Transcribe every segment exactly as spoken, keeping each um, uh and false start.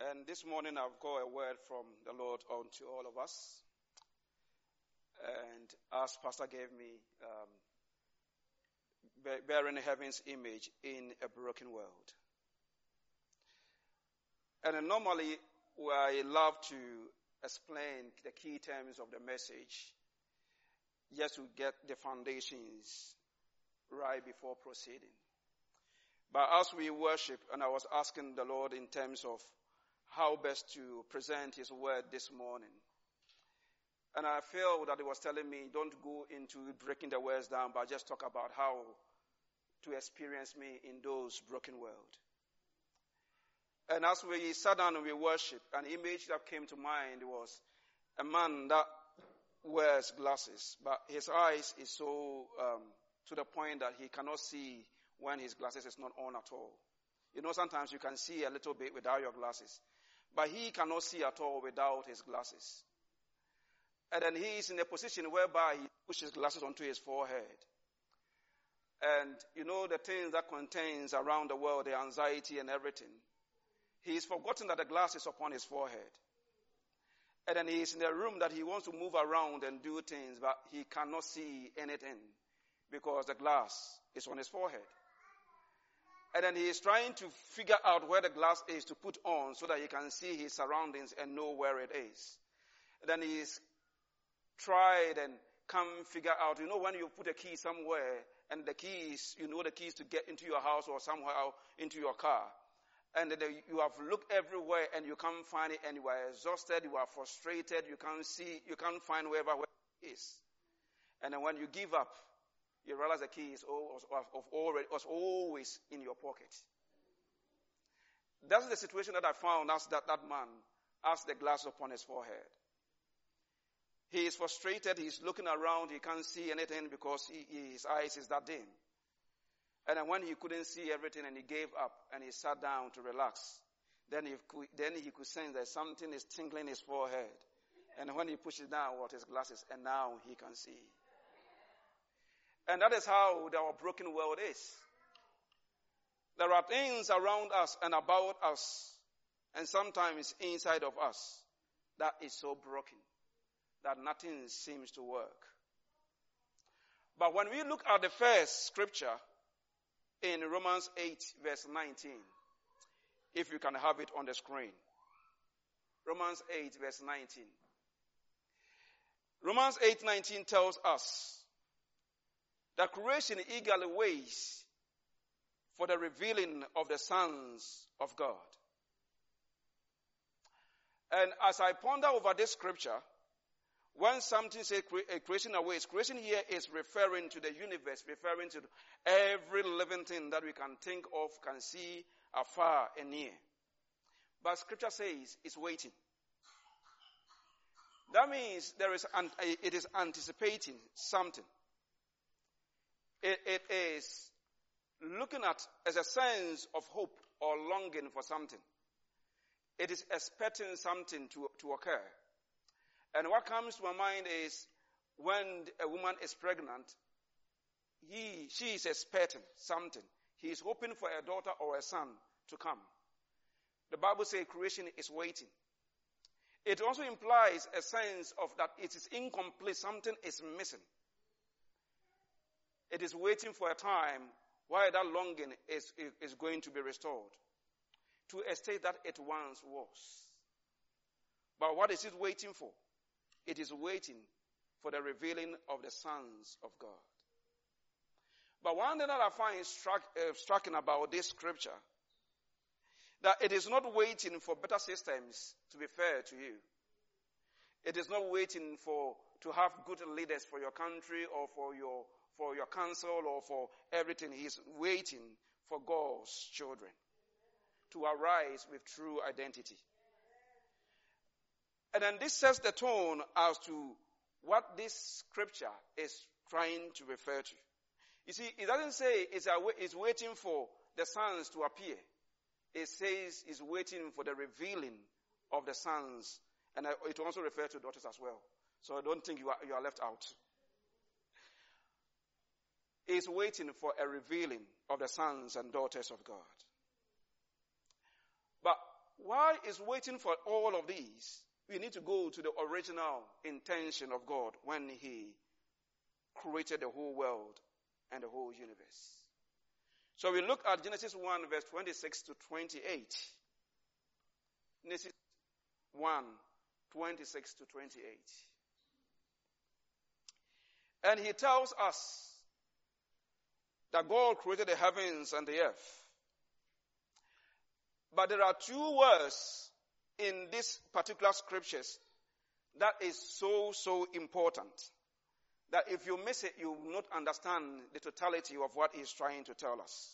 And this morning I've got a word from the Lord unto all of us. And as Pastor gave me, um, bearing heaven's image in a broken world. And then normally I love to explain the key terms of the message just to get the foundations right before proceeding. But as we worship, and I was asking the Lord in terms of how best to present His word this morning. And I feel that He was telling me, don't go into breaking the words down, but just talk about how to experience me in those broken world. And as we sat down and we worshiped, an image that came to mind was a man that wears glasses, but his eyes is so um, to the point that he cannot see when his glasses is not on at all. You know, sometimes you can see a little bit without your glasses, but he cannot see at all without his glasses. And then he is in a position whereby he pushes glasses onto his forehead. And you know the things that contains around the world, the anxiety and everything. He's forgotten that the glass is upon his forehead. And then he is in a room that he wants to move around and do things, but he cannot see anything because the glass is on his forehead. And then he is trying to figure out where the glass is to put on so that he can see his surroundings and know where it is. And then he's tried and can't figure out, you know, when you put a key somewhere and the keys, you know the keys to get into your house or somewhere into your car. And then you have looked everywhere and you can't find it, and you are exhausted, you are frustrated, you can't see, you can't find wherever it is. And then when you give up, you realize the key is always, always in your pocket. That's the situation that I found as that, that man has the glass upon his forehead. He is frustrated, he's looking around, he can't see anything because he, his eyes is that dim. And then when he couldn't see everything and he gave up and he sat down to relax, then he could, then he could sense that something is tingling his forehead. And when he pushes down what his glasses, and now he can see. And that is how our broken world is. There are things around us and about us, and sometimes inside of us, that is so broken that nothing seems to work. But when we look at the first scripture in Romans eight verse nineteen, if you can have it on the screen. Romans eight verse nineteen. Romans eight nineteen tells us that creation eagerly waits for the revealing of the sons of God. And as I ponder over this scripture, when something says creation awaits, creation here is referring to the universe, referring to every living thing that we can think of, can see afar and near. But scripture says it's waiting. That means there is an, it is anticipating something. It, it is looking at as a sense of hope or longing for something. It is expecting something to, to occur. And what comes to my mind is when a woman is pregnant, he, she is expecting something. He is hoping for a daughter or a son to come. The Bible says creation is waiting. It also implies a sense of that it is incomplete, something is missing. It is waiting for a time where that longing is, is going to be restored to a state that it once was. But what is it waiting for? It is waiting for the revealing of the sons of God. But one thing that I find struck, uh, striking about this scripture, that it is not waiting for better systems to be fair to you. It is not waiting for to have good leaders for your country or for your for your council or for everything. He is waiting for God's children to arise with true identity. And then this sets the tone as to what this scripture is trying to refer to. You see, it doesn't say it's, a, it's waiting for the sons to appear. It says it's waiting for the revealing of the sons. And it also refers to daughters as well. So I don't think you are, you are left out. It's waiting for a revealing of the sons and daughters of God. But why is waiting for all of these? We need to go to the original intention of God when he created the whole world and the whole universe. So we look at Genesis one, verse twenty-six to twenty-eight. Genesis one, twenty-six to twenty-eight. And he tells us that God created the heavens and the earth. But there are two words in these particular scriptures that is so, so important, that if you miss it, you will not understand the totality of what he's trying to tell us.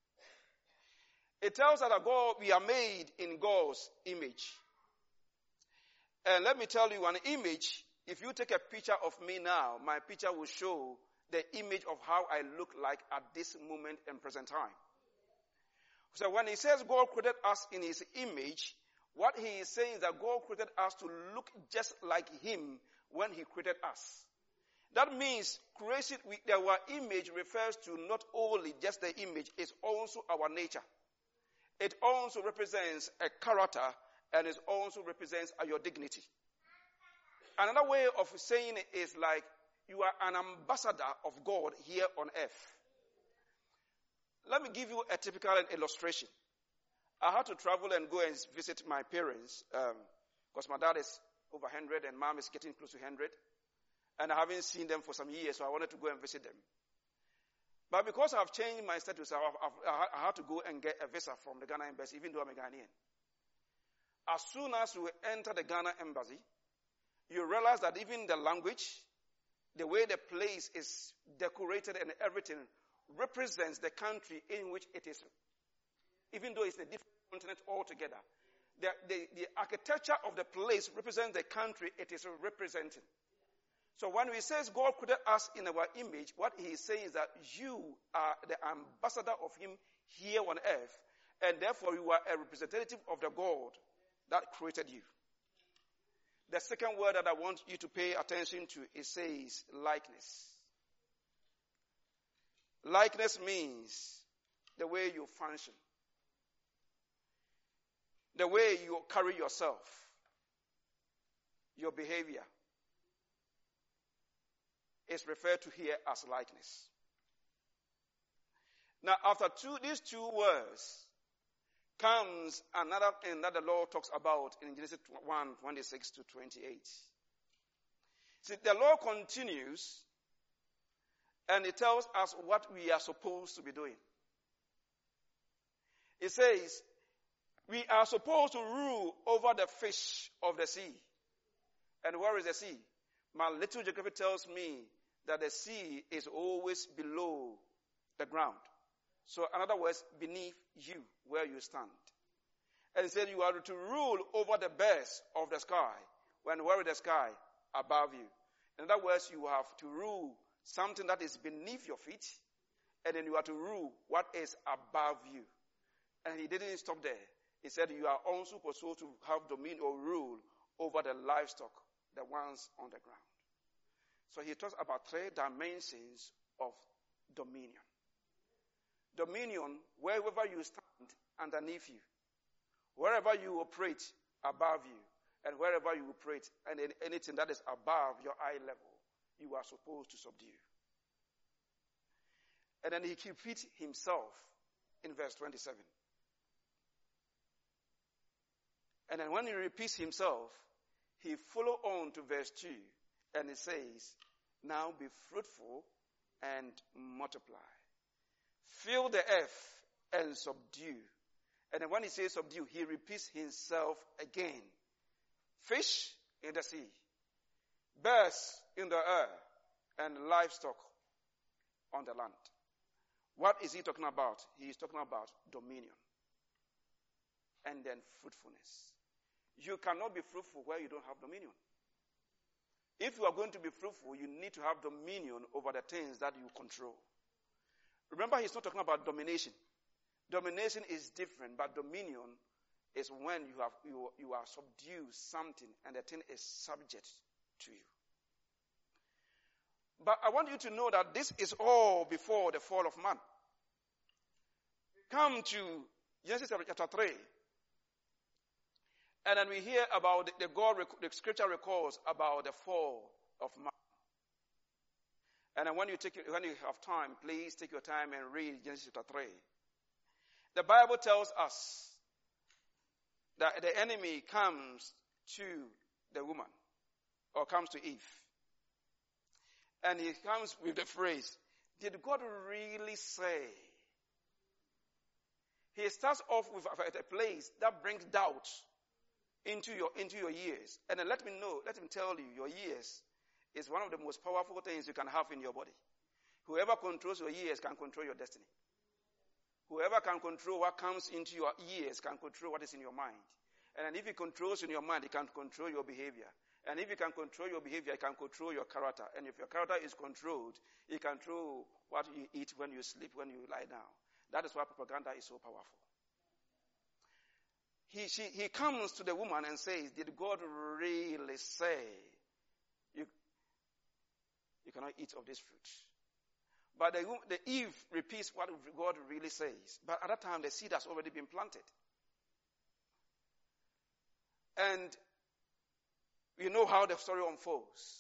It tells us that God, we are made in God's image. And let me tell you, an image, if you take a picture of me now, my picture will show the image of how I look like at this moment and present time. So when he says God created us in his image, what he is saying is that God created us to look just like him when he created us. That means creation, we, our image refers to not only just the image, it's also our nature. It also represents a character, and it also represents your dignity. Another way of saying it is like you are an ambassador of God here on earth. Let me give you a typical illustration. I had to travel and go and visit my parents because um, my dad is over one hundred and mom is getting close to one hundred. And I haven't seen them for some years, so I wanted to go and visit them. But because I've changed my status, I've, I've, I had to go and get a visa from the Ghana embassy, even though I'm a Ghanaian. As soon as you enter the Ghana embassy, you realize that even the language, the way the place is decorated and everything represents the country in which it is. Even though it's a different continent altogether. The, the, the architecture of the place represents the country it is representing. So when we say God created us in our image, what he is saying is that you are the ambassador of him here on earth, and therefore you are a representative of the God that created you. The second word that I want you to pay attention to, it says likeness. Likeness means the way you function, the way you carry yourself, your behavior is referred to here as likeness. Now, after two, these two words comes another thing that the Lord talks about in Genesis one, twenty-six to twenty-eight. See, the Lord continues and he tells us what we are supposed to be doing. It says, we are supposed to rule over the fish of the sea. And where is the sea? My little geography tells me that the sea is always below the ground. So in other words, beneath you, where you stand. And he said you are to rule over the birds of the sky. When where is the sky? Above you. In other words, you have to rule something that is beneath your feet, and then you are to rule what is above you. And he didn't stop there. He said you are also supposed to have dominion or rule over the livestock, the ones on the ground. So he talks about three dimensions of dominion. Dominion, wherever you stand underneath you, wherever you operate above you, and wherever you operate, and anything that is above your eye level, you are supposed to subdue. And then he repeats himself in verse twenty-seven. And then when he repeats himself, he follows on to verse two, and it says, now be fruitful and multiply. Fill the earth and subdue. And then when he says subdue, he repeats himself again. Fish in the sea, birds in the air, and livestock on the land. What is he talking about? He is talking about dominion and then fruitfulness. You cannot be fruitful where you don't have dominion. If you are going to be fruitful, you need to have dominion over the things that you control. Remember, he's not talking about domination. Domination is different, but dominion is when you have you, you are subdue something and the thing is subject to you. But I want you to know that this is all before the fall of man. Come to Genesis chapter three. And then we hear about the, the God, the scripture records about the fall of man. And then when you take, when you have time, please take your time and read Genesis chapter three. The Bible tells us that the enemy comes to the woman, or comes to Eve. And he comes with the phrase, did God really say? He starts off with a place that brings doubt into your, into your ears. And then let me know, let me tell you, your ears is one of the most powerful things you can have in your body. Whoever controls your ears can control your destiny. Whoever can control what comes into your ears can control what is in your mind. And if he controls in your mind, he can control your behavior. And if he can control your behavior, he can control your character. And if your character is controlled, he can control what you eat, when you sleep, when you lie down. That is why propaganda is so powerful. He, she, he comes to the woman and says, did God really say you, you cannot eat of this fruit? But the, the Eve repeats what God really says. But at that time, the seed has already been planted. And you know how the story unfolds.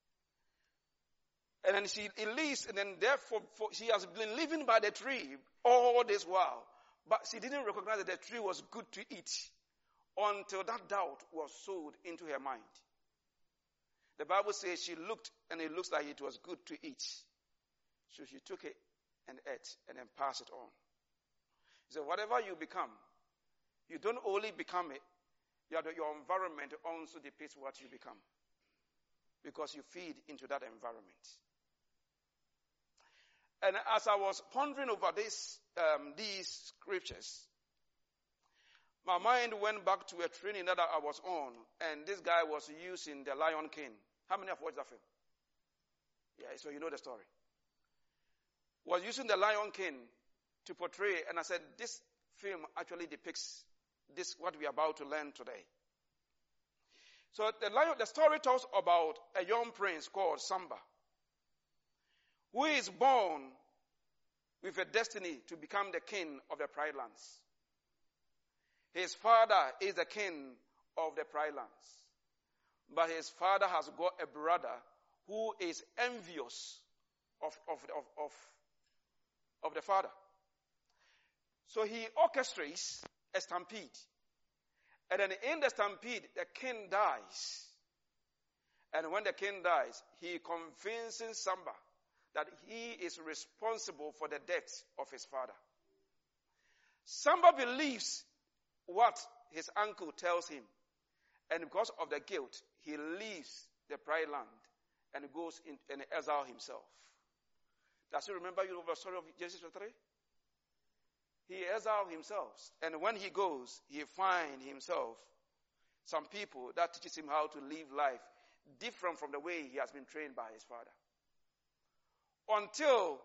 And then she leaves, and then therefore for, she has been living by the tree all this while. But she didn't recognize that the tree was good to eat until that doubt was sowed into her mind. The Bible says she looked, and it looks like it was good to eat. So she took it and ate, and then passed it on. So whatever you become, you don't only become it, your, your environment also depicts what you become. Because you feed into that environment. And as I was pondering over this, um, these scriptures, my mind went back to a training that I was on, and this guy was using the Lion King. How many have watched that film? Yeah, so you know the story. Was using the Lion King to portray, and I said, this film actually depicts this, what we are about to learn today. So the, lion, the story talks about a young prince called Simba, who is born with a destiny to become the king of the Pride Lands. His father is the king of the Pride Lands. But his father has got a brother who is envious of, of, of, of, of the father. So he orchestrates a stampede. And then in the stampede, the king dies. And when the king dies, he convinces Simba that he is responsible for the death of his father. Simba believes what his uncle tells him. And because of the guilt, he leaves the Pride Land and goes in and exile himself. Does you remember you know the story of Genesis three? He exiled himself. And when he goes, he finds himself some people that teaches him how to live life different from the way he has been trained by his father. Until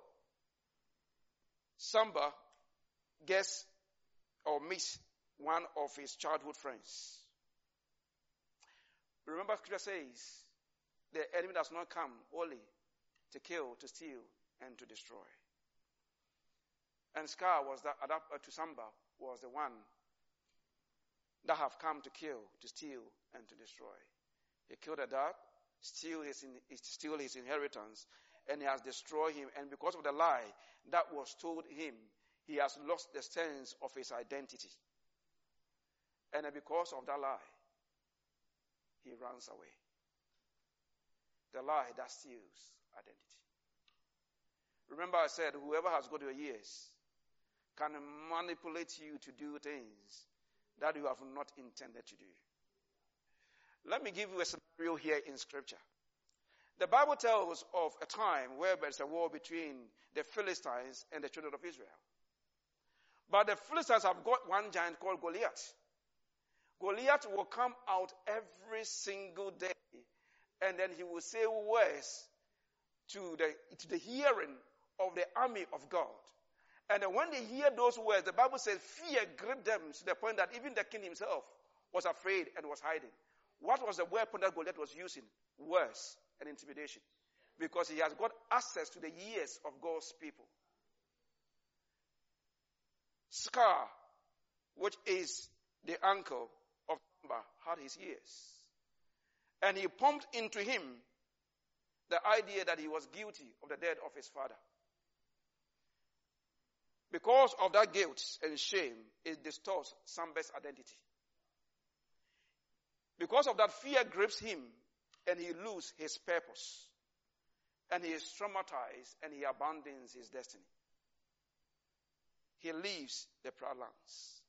Simba gets or meets one of his childhood friends. Remember, scripture says, the enemy does not come only to kill, to steal, and to destroy. And Scar was that, to Simba was the one that have come to kill, to steal, and to destroy. He killed a dad, steal his, steal his inheritance, and he has destroyed him. And because of the lie that was told him, he has lost the sense of his identity. And because of that lie, he runs away. The lie that steals identity. Remember I said, whoever has got your ears can manipulate you to do things that you have not intended to do. Let me give you a scenario here in Scripture. The Bible tells of a time where there's a war between the Philistines and the children of Israel. But the Philistines have got one giant called Goliath. Goliath will come out every single day, and then he will say words to the, to the hearing of the army of God. And then when they hear those words, the Bible says fear gripped them to the point that even the king himself was afraid and was hiding. What was the weapon that Goliath was using? Words and intimidation. Because he has got access to the ears of God's people. Scar, which is the uncle of Simba, whispered his ears. And he pumped into him the idea that he was guilty of the death of his father. Because of that guilt and shame, it distorts Samba's identity. Because of that, fear grips him and he loses his purpose. And he is traumatized and he abandons his destiny. He leaves the proud lands.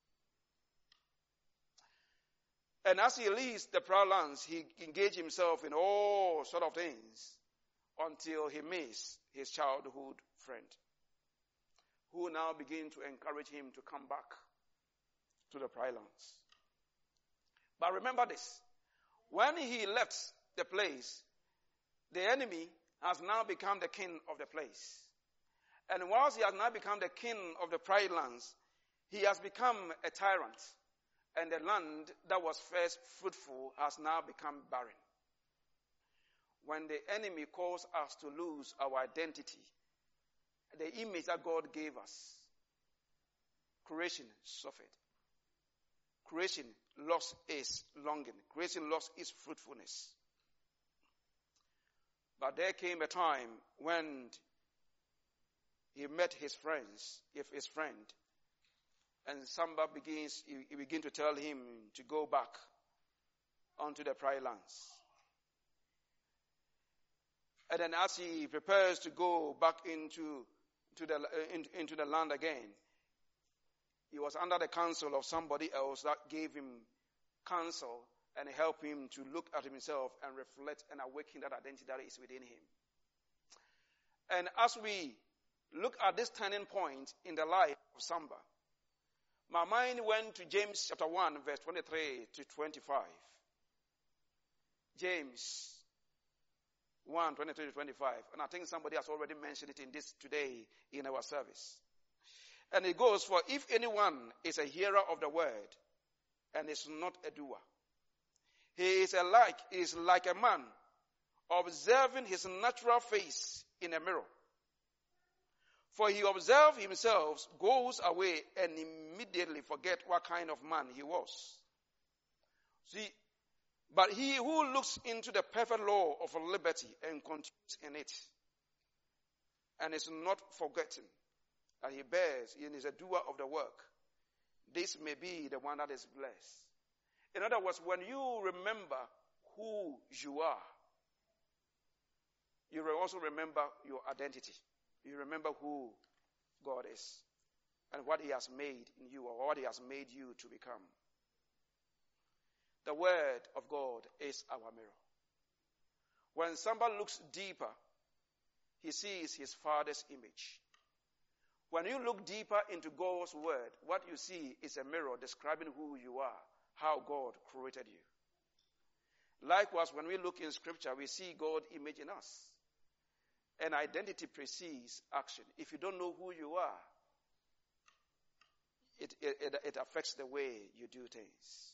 And as he leaves the proud lands, he engaged himself in all sort of things until he meets his childhood friend, who now begin to encourage him to come back to the proud lands. But remember this, when he left the place, the enemy has now become the king of the place. And whilst he has now become the king of the proud lands, he has become a tyrant. And the land that was first fruitful has now become barren. When the enemy causes us to lose our identity, the image that God gave us, creation suffered. Creation lost its longing. Creation lost its fruitfulness. But there came a time when he met his friends, if his friend, and Samba begins, he, he begins to tell him to go back onto the proud lands. And then as he prepares to go back into, to the, uh, in, into the land again, he was under the counsel of somebody else that gave him counsel and helped him to look at himself and reflect and awaken that identity that is within him. And as we look at this turning point in the life of Samba, my mind went to James chapter one, verse twenty-three to twenty-five. James one, twenty-three to twenty-five. And I think somebody has already mentioned it in this today in our service. And it goes, for if anyone is a hearer of the word and is not a doer, he is alike, is like a man observing his natural face in a mirror. For he observes himself, goes away, and immediately forget what kind of man he was. See, but he who looks into the perfect law of liberty and continues in it, and is not forgetting that he bears and is a doer of the work, this may be the one that is blessed. In other words, when you remember who you are, you will also remember your identity. You remember who God is and what he has made in you or what he has made you to become. The word of God is our mirror. When somebody looks deeper, he sees his Father's image. When you look deeper into God's word, what you see is a mirror describing who you are, how God created you. Likewise, when we look in Scripture, we see God's image in us. And identity precedes action. If you don't know who you are, it, it, it affects the way you do things.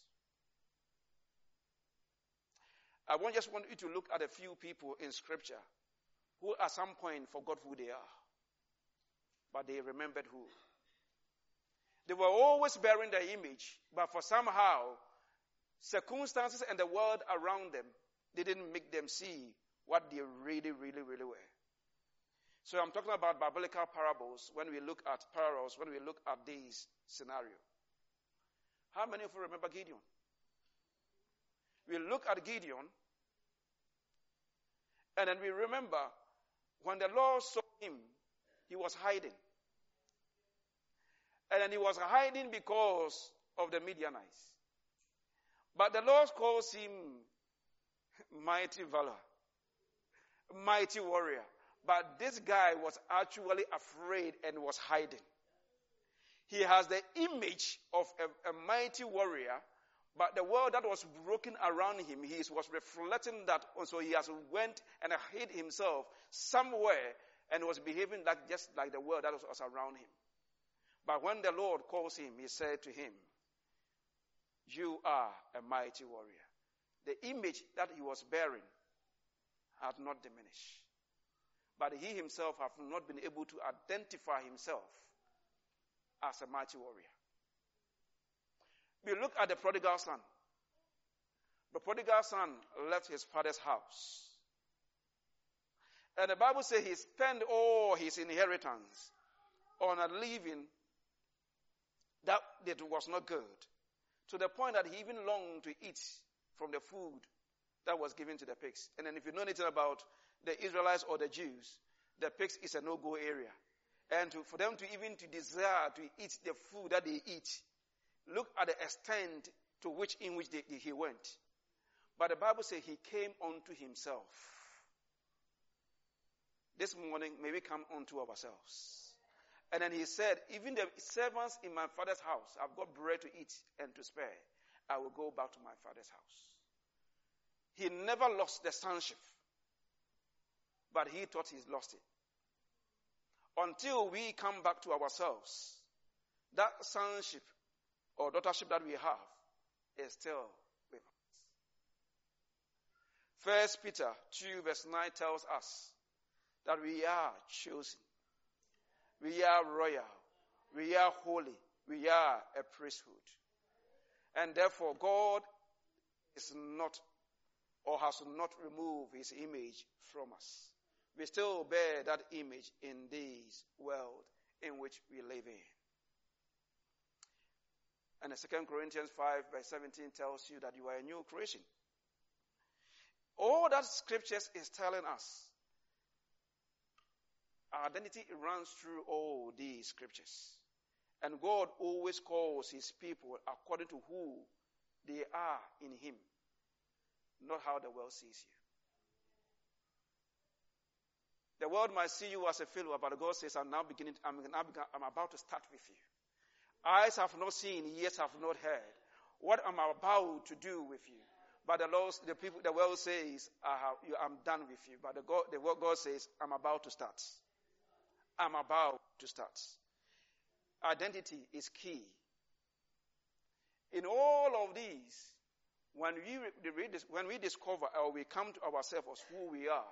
I want, just want you to look at a few people in Scripture who at some point forgot who they are. But they remembered who. They were always bearing their image, but for somehow, circumstances and the world around them didn't make them see what they really, really, really were. So I'm talking about biblical parables when we look at parables, when we look at these scenarios. How many of you remember Gideon? We look at Gideon, and then we remember when the Lord saw him, he was hiding. And then he was hiding because of the Midianites. But the Lord calls him mighty valor, mighty warrior. But this guy was actually afraid and was hiding. He has the image of a, a mighty warrior, but the world that was broken around him, he was reflecting that. So he has went and hid himself somewhere and was behaving like just like the world that was, was around him. But when the Lord calls him, he said to him, "You are a mighty warrior." The image that he was bearing had not diminished. But he himself have not been able to identify himself as a mighty warrior. We look at the prodigal son. The prodigal son left his father's house. And the Bible says he spent all his inheritance on a living that, that was not good. To the point that he even longed to eat from the food that was given to the pigs. And then if you know anything about the Israelites or the Jews, the pigs is a no-go area. And to, for them to even to desire to eat the food that they eat, look at the extent to which in which they, they, he went. But the Bible says he came unto himself. This morning, may we come unto ourselves. And then he said, even the servants in my father's house have got bread to eat and to spare. I will go back to my father's house. He never lost the sonship, but he thought he lost it. Until we come back to ourselves, that sonship or daughtership that we have is still with us. First Peter two verse nine tells us that we are chosen. We are royal. We are holy. We are a priesthood. And therefore God is not or has not removed his image from us. We still bear that image in this world in which we live in. And the Second Corinthians five verse seventeen tells you that you are a new creation. All that scriptures is telling us, our identity runs through all these scriptures. And God always calls his people according to who they are in him, not how the world sees you. The world might see you as a failure, but God says, I'm now beginning, I'm, now begin, I'm about to start with you. Eyes have not seen, ears have not heard what I'm about to do with you. But the Lord, the people, the world says, I have, you, I'm done with you. But the God, the word God says, I'm about to start. I'm about to start. Identity is key. In all of these, when we, when we discover or we come to ourselves as who we are,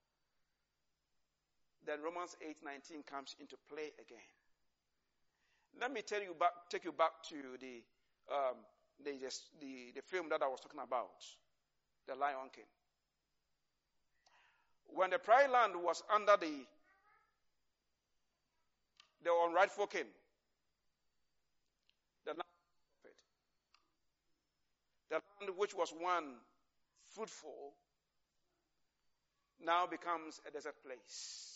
then Romans eight nineteen comes into play again. Let me tell you back, take you back to the, um, the, the, the film that I was talking about, The Lion King. When the Prairie Land was under the, the unrightful king, the land, the land which was one fruitful now becomes a desert place.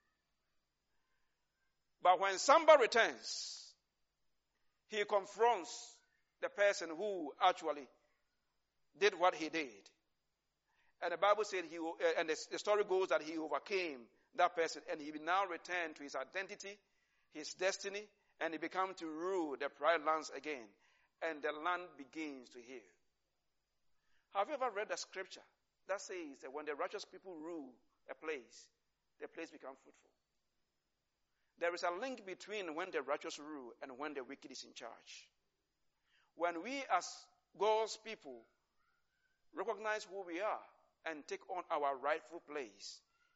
But when Simba returns, he confronts the person who actually did what he did. And the Bible said he, and the, the story goes that he overcame that person and he will now return to his identity, his destiny, and he becomes to rule the prairie lands again. And the land begins to heal. Have you ever read the scripture that says that when the righteous people rule a place, the place becomes fruitful? There is a link between when the righteous rule and when the wicked is in charge. When we as God's people recognize who we are and take on our rightful place,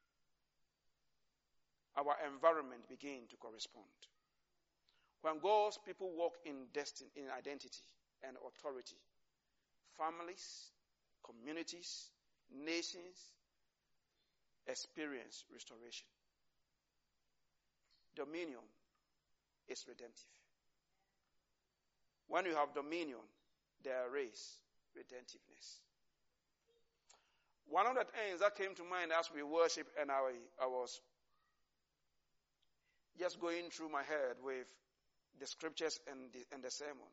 our environment begins to correspond. When God's people walk in destiny, in identity and authority, families, communities, nations experience restoration. Dominion is redemptive. When you have dominion, there is redemptiveness. One of the things that came to mind as we worship and I, I was just going through my head with the scriptures and the, and the sermon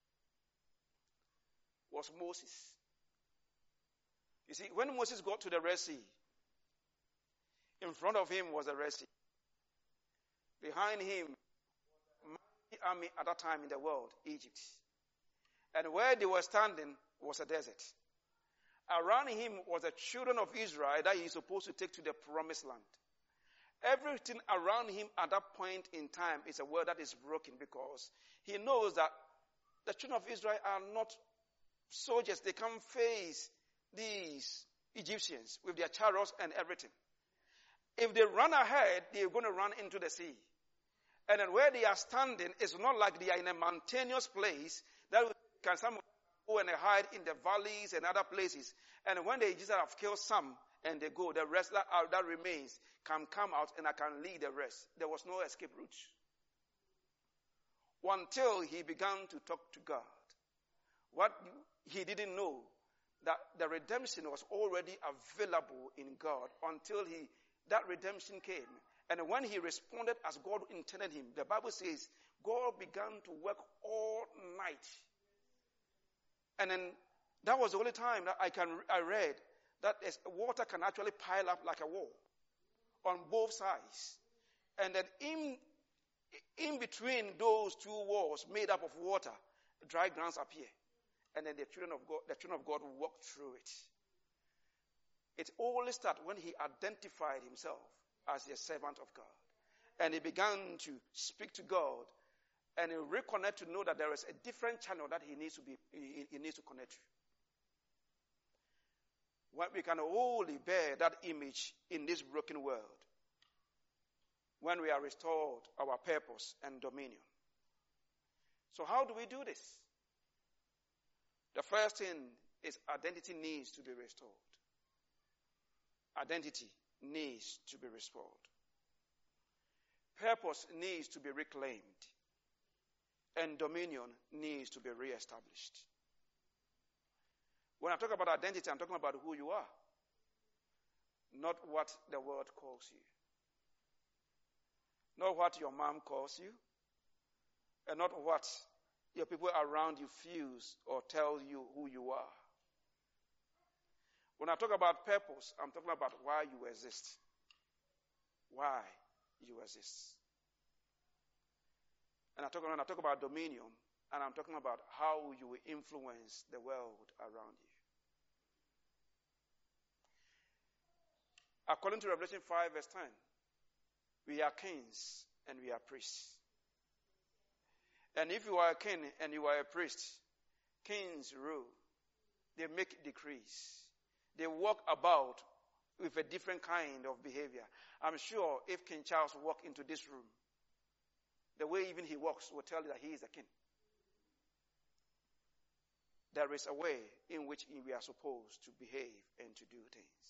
was Moses. You see, when Moses got to the Red Sea, in front of him was the Red Sea. Behind him, mighty army at that time in the world, Egypt. And where they were standing was a desert. Around him was the children of Israel that he's supposed to take to the promised land. Everything around him at that point in time is a world that is broken because he knows that the children of Israel are not soldiers. They can't face these Egyptians with their chariots and everything. If they run ahead, they're going to run into the sea. And then where they are standing is not like they are in a mountainous place that can some go and hide in the valleys and other places. And when the Egyptians have killed some and they go, the rest that, uh, that remains can come out and I can lead the rest. There was no escape route. Until he began to talk to God. What he didn't know, that the redemption was already available in God until he that redemption came. And when he responded as God intended him, the Bible says God began to work all night. And then that was the only time that I can I read that water can actually pile up like a wall on both sides. And then in in between those two walls made up of water, dry grounds appear. And then the children of God, the children of God walk through it. It only started when he identified himself as a servant of God. And he began to speak to God and he reconnect to know that there is a different channel that he needs to be he, he needs to connect to. What we can only bear that image in this broken world when we are restored our purpose and dominion. So how do we do this? The first thing is identity needs to be restored. Identity needs to be restored. Purpose needs to be reclaimed. And dominion needs to be reestablished. When I talk about identity, I'm talking about who you are, not what the world calls you. Not what your mom calls you, and not what your people around you feels or tell you who you are. When I talk about purpose, I'm talking about why you exist. Why you exist. And I talk, when I talk about dominion, and I'm talking about how you will influence the world around you. According to Revelation five verse ten, we are kings and we are priests. And if you are a king and you are a priest, kings rule. They make decrees. They walk about with a different kind of behavior. I'm sure if King Charles walked into this room, the way even he walks will tell you that he is a king. There is a way in which we are supposed to behave and to do things.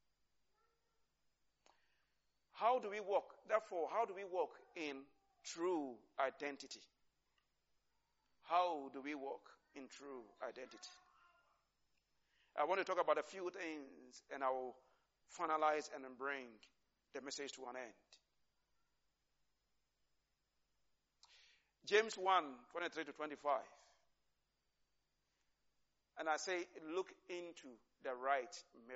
How do we walk? Therefore, how do we walk in true identity? How do we walk in true identity? I want to talk about a few things and I will finalize and bring the message to an end. James one, twenty-three to twenty-five. And I say, look into the right mirror.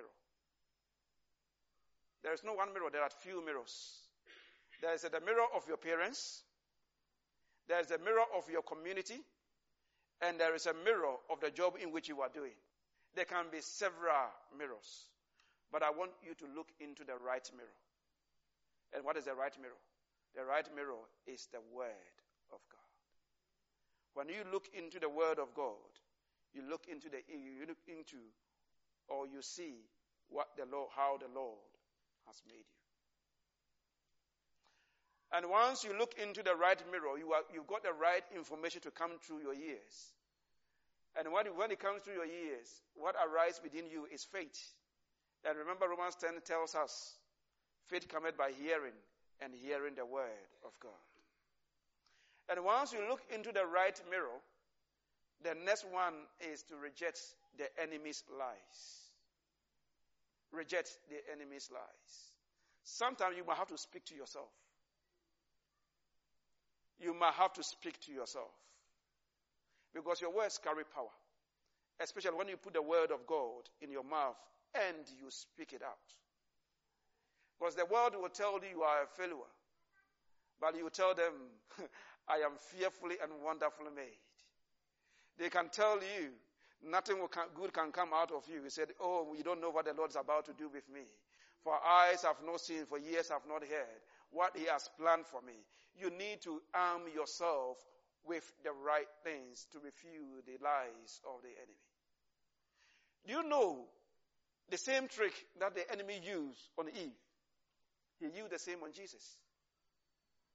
There is no one mirror, there are few mirrors. There is the mirror of your parents, there is a mirror of your community, and there is a mirror of the job in which you are doing. There can be several mirrors, but I want you to look into the right mirror. And what is the right mirror? The right mirror is the Word of God. When you look into the Word of God, you look into the you look into or you see what the Lord, how the Lord has made you. And once you look into the right mirror, you are, you've got the right information to come through your ears. And when it, when it comes through your ears, what arises within you is faith. And remember Romans ten tells us, faith cometh by hearing, and hearing the word of God. And once you look into the right mirror, the next one is to reject the enemy's lies. Reject the enemy's lies. Sometimes you might have to speak to yourself. You might have to speak to yourself. Because your words carry power. Especially when you put the word of God in your mouth and you speak it out. Because the world will tell you you are a failure. But you tell them, I am fearfully and wonderfully made. They can tell you nothing will come, good can come out of you. He said, oh, you don't know what the Lord is about to do with me. For eyes have not seen, for ears have not heard what he has planned for me. You need to arm yourself with the right things to refute the lies of the enemy. Do you know the same trick that the enemy used on Eve? He used the same on Jesus.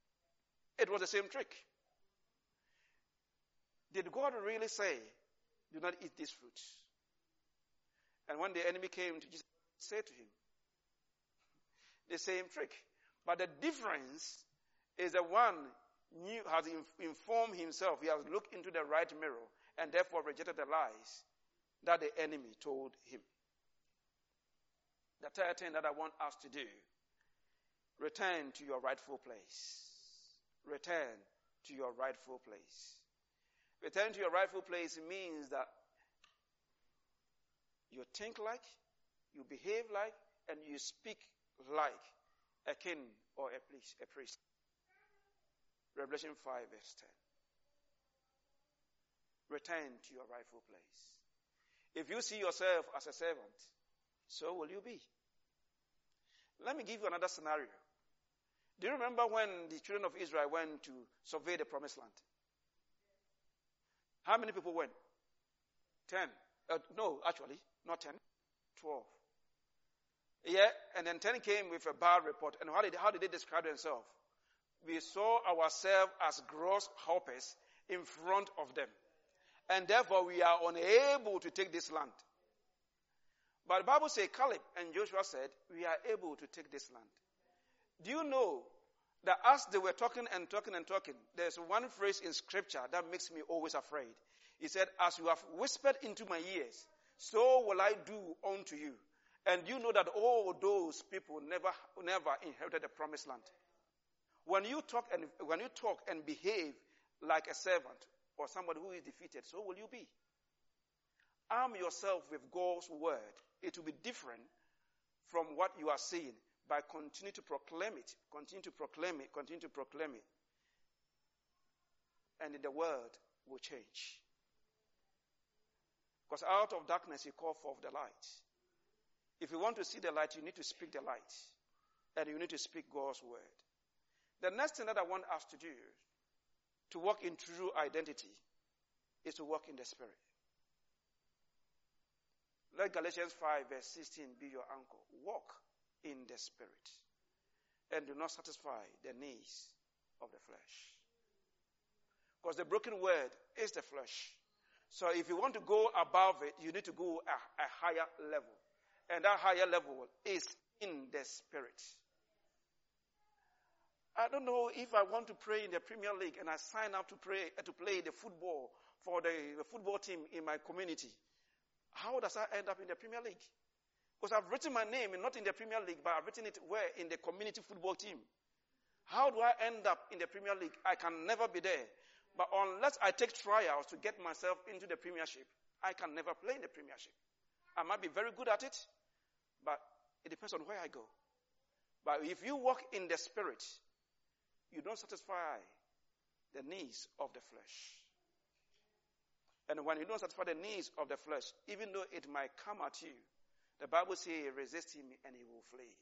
It was the same trick. Did God really say do not eat this fruit. And when the enemy came to Jesus, he said to him, the same trick. But the difference is the one knew, has informed himself. He has looked into the right mirror and therefore rejected the lies that the enemy told him. The third thing that I want us to do, return to your rightful place. Return to your rightful place. Return to your rightful place means that you think like, you behave like, and you speak like a king or a priest. A priest. Revelation five verse ten. Return to your rightful place. If you see yourself as a servant, so will you be. Let me give you another scenario. Do you remember when the children of Israel went to survey the promised land? How many people went? Ten. Uh, no, actually, not ten. Twelve. Yeah, and then ten came with a bad report. And how did, how did they describe themselves? We saw ourselves as grasshoppers in front of them. And therefore we are unable to take this land. But the Bible says Caleb and Joshua said, we are able to take this land. Do you know that as they were talking and talking and talking, there's one phrase in scripture that makes me always afraid. He said, as you have whispered into my ears, so will I do unto you. And you know that all those people never, never inherited the promised land. When you talk and when you talk and behave like a servant or somebody who is defeated, so will you be. Arm yourself with God's word. It will be different from what you are seeing by continuing to proclaim it, continue to proclaim it, continue to proclaim it. And the word will change. Because out of darkness you call forth the light. If you want to see the light, you need to speak the light. And you need to speak God's word. The next thing that I want us to do, to walk in true identity, is to walk in the Spirit. Let Galatians five verse sixteen be your anchor. Walk in the Spirit. And do not satisfy the needs of the flesh. Because the broken word is the flesh. So if you want to go above it, you need to go a, a higher level. And that higher level is in the Spirit. I don't know if I want to pray in the Premier League and I sign up to pray to play the football for the, the football team in my community. How does I end up in the Premier League? Because I've written my name not in the Premier League, but I've written it where? In the community football team. How do I end up in the Premier League? I can never be there. But unless I take trials to get myself into the Premiership, I can never play in the Premiership. I might be very good at it, but it depends on where I go. But if you walk in the Spirit, you don't satisfy the needs of the flesh. And when you don't satisfy the needs of the flesh, even though it might come at you, the Bible says, resist him and he will flee.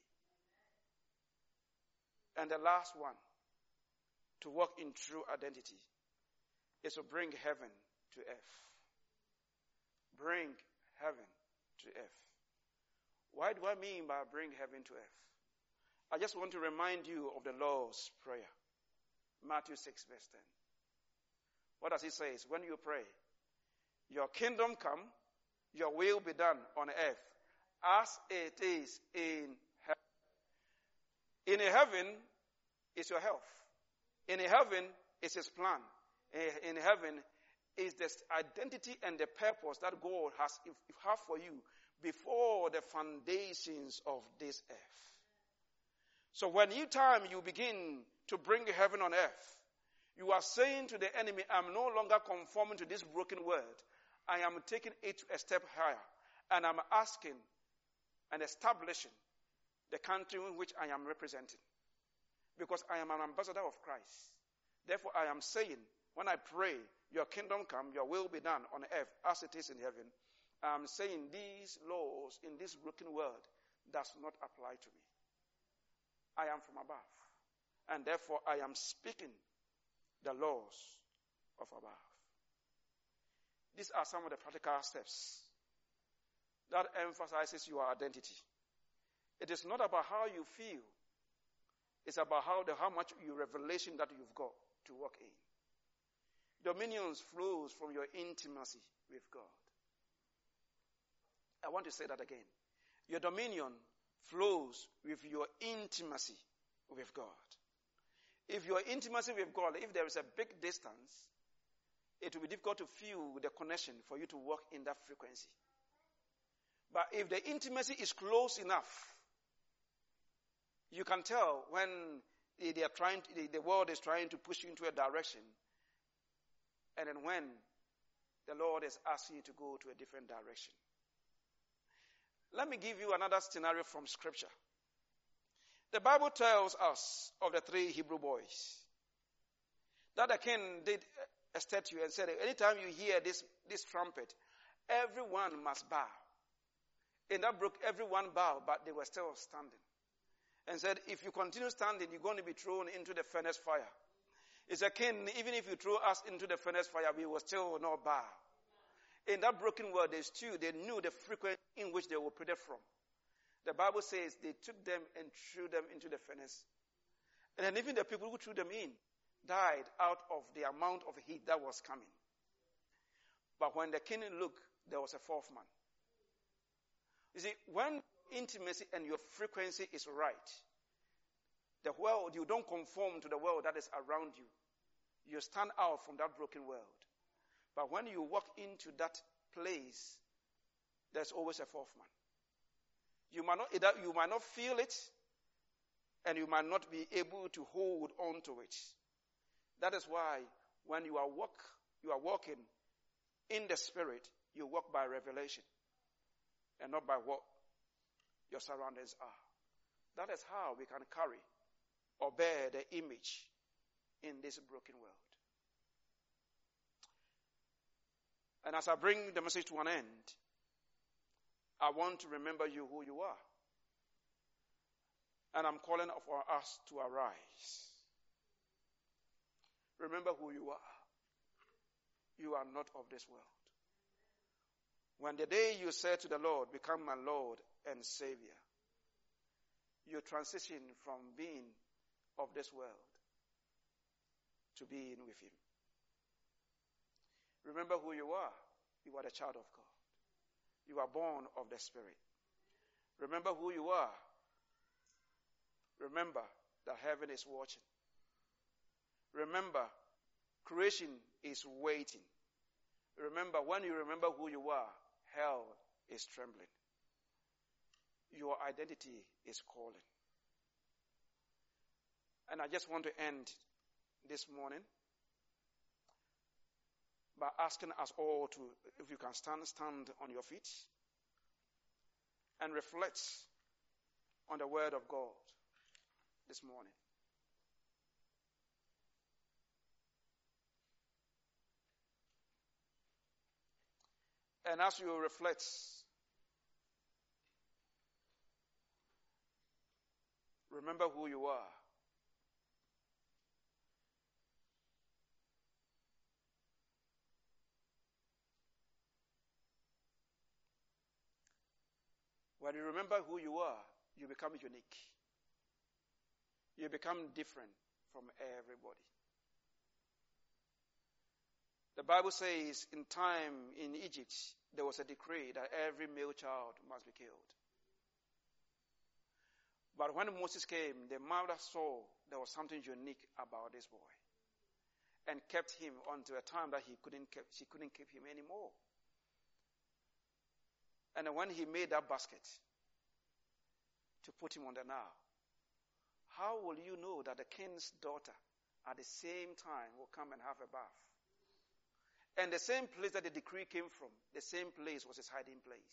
And the last one, to walk in true identity, is to bring heaven to earth. Bring heaven to earth. What do I mean by bring heaven to earth? I just want to remind you of the Lord's Prayer. Matthew six verse ten. What does it say? When you pray, your kingdom come, your will be done on earth as it is in heaven. In heaven is your health. In heaven is his plan. In heaven is the identity and the purpose that God has have for you before the foundations of this earth. So when you time you begin to bring heaven on earth, you are saying to the enemy, I'm no longer conforming to this broken world. I am taking it a step higher. And I'm asking and establishing the country in which I am representing. Because I am an ambassador of Christ. Therefore, I am saying, when I pray, your kingdom come, your will be done on earth as it is in heaven. I'm saying these laws in this broken world does not apply to me. I am from above. And therefore, I am speaking the laws of above. These are some of the practical steps that emphasizes your identity. It is not about how you feel. It's about how the how much you revelation that you've got to walk in. Dominions flows from your intimacy with God. want to say that again. Your dominion flows with your intimacy with God. If your intimacy with God, if there is a big distance, it will be difficult to feel the connection for you to walk in that frequency. But if the intimacy is close enough, you can tell when they are trying, the world is trying to push you into a direction, and then when the Lord is asking you to go to a different direction. Let me give you another scenario from Scripture. The Bible tells us of the three Hebrew boys that the king did a statue and said, anytime you hear this, this trumpet, everyone must bow. And that broke everyone bowed, but they were still standing. And said, if you continue standing, you're going to be thrown into the furnace fire. It's a king, even if you throw us into the furnace fire, we will still not bow. In that broken world, they stood, they knew the frequency in which they were protected from. The Bible says they took them and threw them into the furnace. And then even the people who threw them in died out of the amount of heat that was coming. But when the king looked, there was a fourth man. You see, when intimacy and your frequency is right, the world, you don't conform to the world that is around you. You stand out from that broken world. But when you walk into that place, there's always a fourth man. You might not, you might not feel it, and you might not be able to hold on to it. That is why when you are walk, you are walking in the Spirit, you walk by revelation, and not by what your surroundings are. That is how we can carry or bear the image in this broken world. And as I bring the message to an end, I want to remember you who you are. And I'm calling for us to arise. Remember who you are. You are not of this world. When the day you said to the Lord, become my Lord and Savior, you transition from being of this world to being with Him. Remember who you are. You are the child of God. You are born of the Spirit. Remember who you are. Remember that heaven is watching. Remember, creation is waiting. Remember, when you remember who you are, hell is trembling. Your identity is calling. And I just want to end this morning by asking us all to, if you can stand, stand on your feet and reflect on the Word of God this morning. And as you reflect, remember who you are. When you remember who you are, you become unique. You become different from everybody. The Bible says in time in Egypt, there was a decree that every male child must be killed. But when Moses came, the mother saw there was something unique about this boy and kept him until a time that he couldn't keep, she couldn't keep him anymore. And when he made that basket to put him on the Nile, how will you know that the king's daughter at the same time will come and have a bath? And the same place that the decree came from, the same place was his hiding place.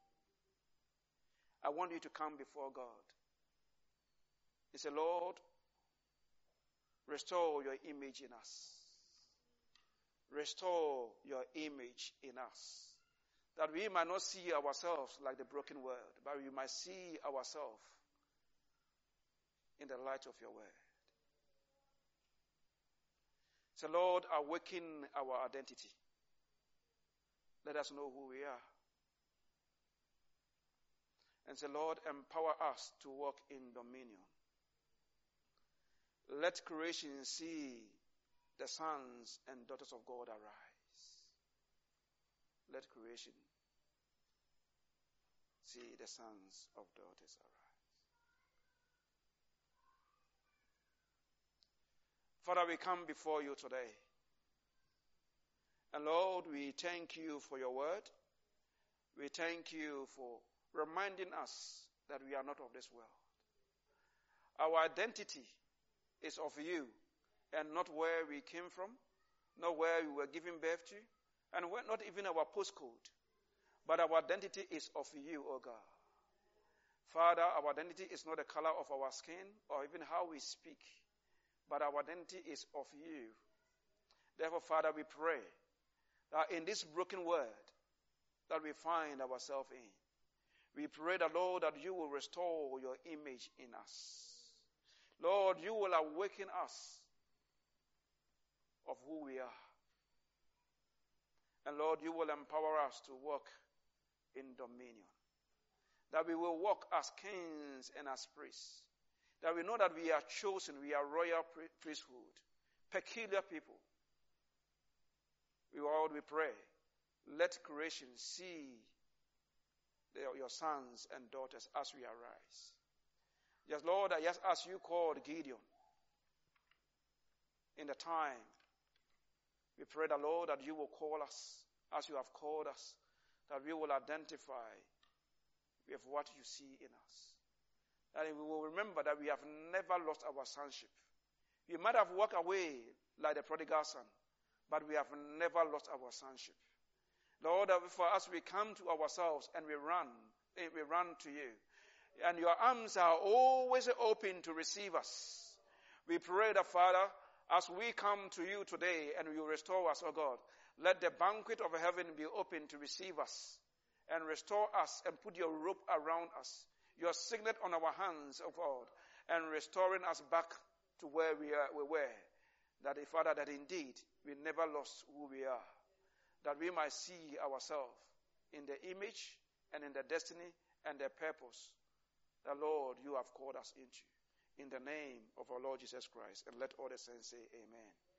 I want you to come before God. He said, Lord, restore your image in us. Restore your image in us. That we might not see ourselves like the broken world, but we might see ourselves in the light of your word. So Lord, awaken our identity. Let us know who we are. And say, Lord, empower us to walk in dominion. Let creation see the sons and daughters of God arise. Let creation see the sons of daughters arise. Father, we come before you today. And Lord, we thank you for your word. We thank you for reminding us that we are not of this world. Our identity is of you and not where we came from, not where we were given birth to, and not even our postcode. But our identity is of you, O God. Father, our identity is not the color of our skin or even how we speak, but our identity is of you. Therefore, Father, we pray that in this broken world that we find ourselves in, we pray that, Lord, that you will restore your image in us. Lord, you will awaken us of who we are. And Lord, you will empower us to walk in dominion. That we will walk as kings and as priests. That we know that we are chosen, we are royal priesthood, peculiar people. We Lord, we pray, let creation see your sons and daughters as we arise. Yes, Lord, yes, as you called Gideon in the time, we pray that, Lord, that you will call us as you have called us, that we will identify with what you see in us. That we will remember that we have never lost our sonship. We might have walked away like the prodigal son, but we have never lost our sonship. Lord, for us we come to ourselves and we run, we run to you. And your arms are always open to receive us. We pray that, Father, as we come to you today and you restore us, O God, let the banquet of heaven be open to receive us and restore us and put your rope around us, your signet on our hands, O God, and restoring us back to where we, are, we were. That, Father, that indeed we never lost who we are. That we might see ourselves in the image and in the destiny and the purpose that, Lord, you have called us into. In the name of our Lord Jesus Christ. And let all the saints say amen.